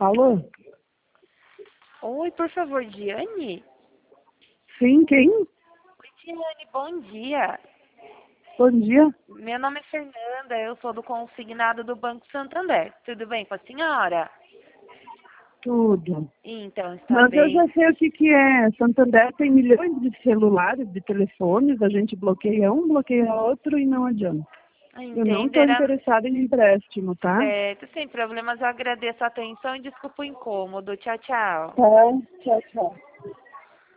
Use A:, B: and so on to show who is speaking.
A: Alô?
B: Oi, por favor, Diane?
A: Sim, quem?
B: Oi, Diane, bom dia.
A: Bom dia.
B: Meu nome é Fernanda, eu sou do consignado do Banco Santander. Tudo bem com a senhora?
A: Tudo.
B: Então, está
A: Mas eu
B: bem.
A: já sei o que é. Santander tem milhões de celulares, de telefones, a gente bloqueia um, bloqueia outro e não adianta. Eu não estou
B: Entenderá
A: interessada em empréstimo, tá?
B: certo, sem problemas. Eu agradeço a atenção e desculpa o incômodo. Tchau, tchau.
A: Tá, tchau, tchau.